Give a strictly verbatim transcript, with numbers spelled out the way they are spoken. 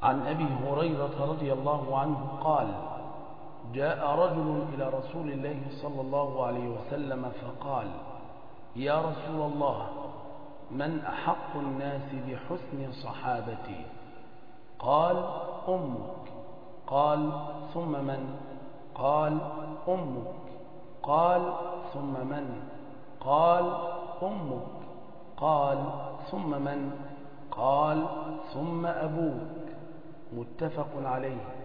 عن أبي هريرة رضي الله عنه قال: جاء رجل إلى رسول الله صلى الله عليه وسلم فقال: يا رسول الله، من أحق الناس بحسن صحابتي؟ قال: أمك. قال: ثم من؟ قال: أمك. قال: ثم من؟ قال: أمك. قال: ثم من؟ قال: ثم أبوك. متفق عليه.